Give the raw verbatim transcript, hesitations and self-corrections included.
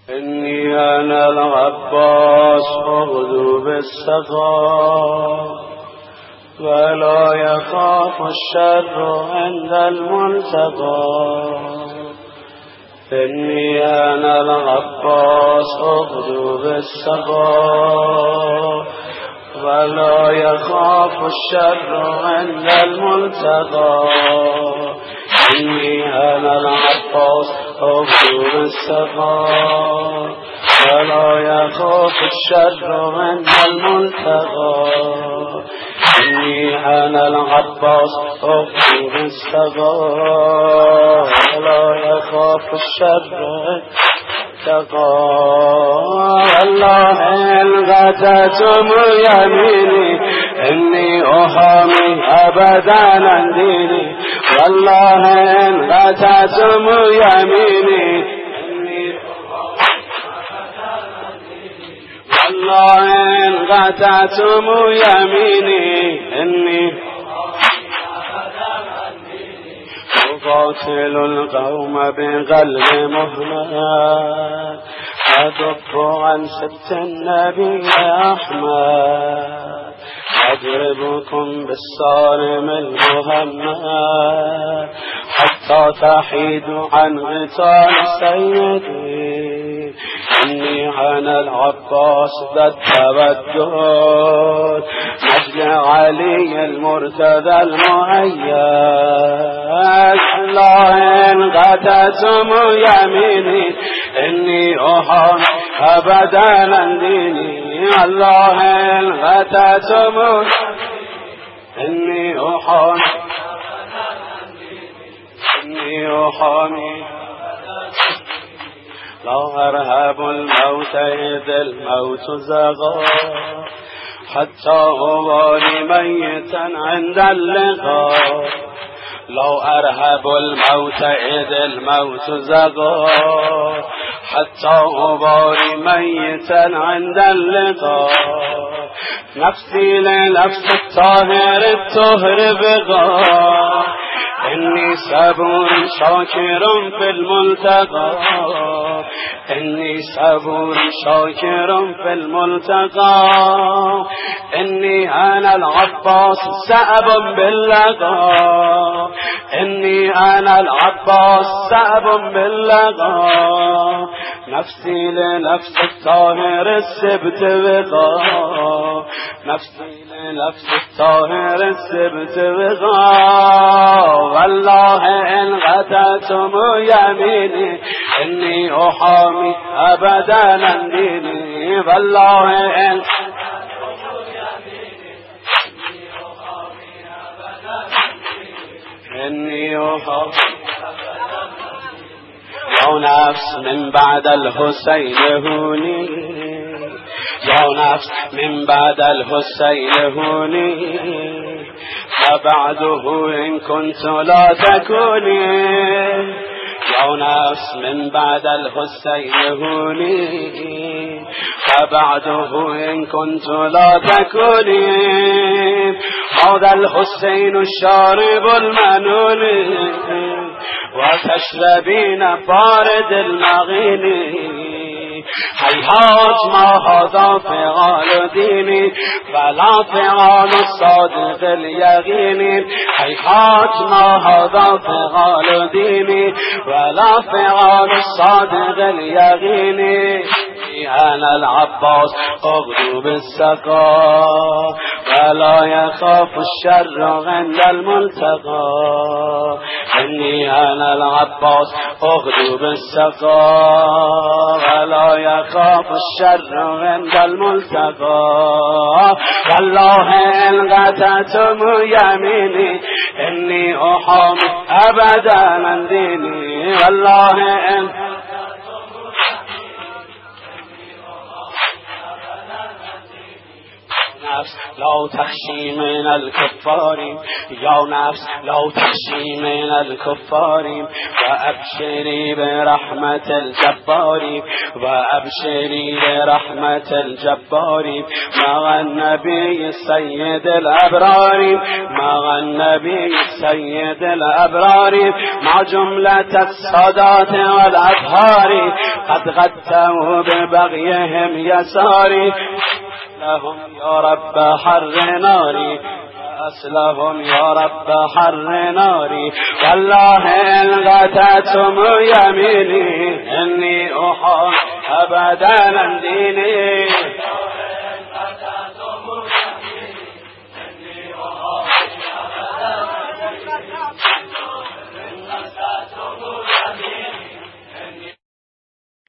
إني أنا العباس أغدو بالسقا ولا يخاف الشر عند الملتقى. إني أنا العباس أغدو بالسقا ولا يخاف الشر عند الملتقى. إني أنا العباس أغدو بالسقا ولا يخاف الشر عند الملتقى. إني أنا العباس أغدو بالسقا ولا يخاف الشر تقى. والله إن غدتم يميني إني أحامي أبدا عن ديني. والله إن غدتم يميني إني والله إن غدتم يميني إني أقاتل القوم بقلب مهمل أدب عن ست النبي أحمد. أضربكم بالصارم المهمل حتى تحيدوا عن غطاء سيدي. إني أنا العباس ذا التبدل نجل علي المرتضى المؤيد. الله إن غدتم يميني إني أحام أبدا عن ديني. الله إن غدتم إني أحام إني أحامي لا أرهب الموت إذ الموت زغى حتى أواري ميتا عند اللقاء. لو أرهب الموت إذ الموت زغى حتى أباري ميتا عند اللقاء. نفسي لنفس الطاهر الطهر بغى. إني صبور شاكر في الملتقى. إني صبور شاكر في الملتقى. إني أنا العباس سأب باللقى. إني أنا العباس سأب باللقى. نفسي لنفس الطاهر السبت بغى. نفسي لنفس الطاهر السبت بغى. والله إن غدتم يميني إني أحامي أبدا عن ديني. والله إن إني أحامي يا نفس من بعد الحسين هوني. يا نفس من بعد الحسين هوني فبعده إن كنت لا تكوني. يا نفس من بعد الحسين هوني فبعده إن كنت لا تكوني. هذا الحسين الشارب المنون وتشربين فارد المغيني. هيهات ما هذا فعال ديني فلا فعال الصادق اليقين. هيهات ما هذا فعال ديني ولا فعال الصادق اليقين. أنا العباس أغدو بالسقا ولا يخاف الشر عند الملتقى. إني أنا العباس أغدو بالسقا ولا يخاف الشر عند الملتقى. والله إن غدتم يميني إني أحامي أبدا عن ديني. والله إن لا تخشي من الكفار يا نفس لا تخشي من الكفار وأبشري برحمة الجبار وأبشري برحمة الجبار مع النبي السيد الأبرار مع النبي السيد الأبرار مع جملة السادات والأطهار قد غدوا ببغيهم يساري لهم يا رب حر ناري أسلهم يا رب حر ناري والله إن غتتم يميني إني أحب أبدا عن ديني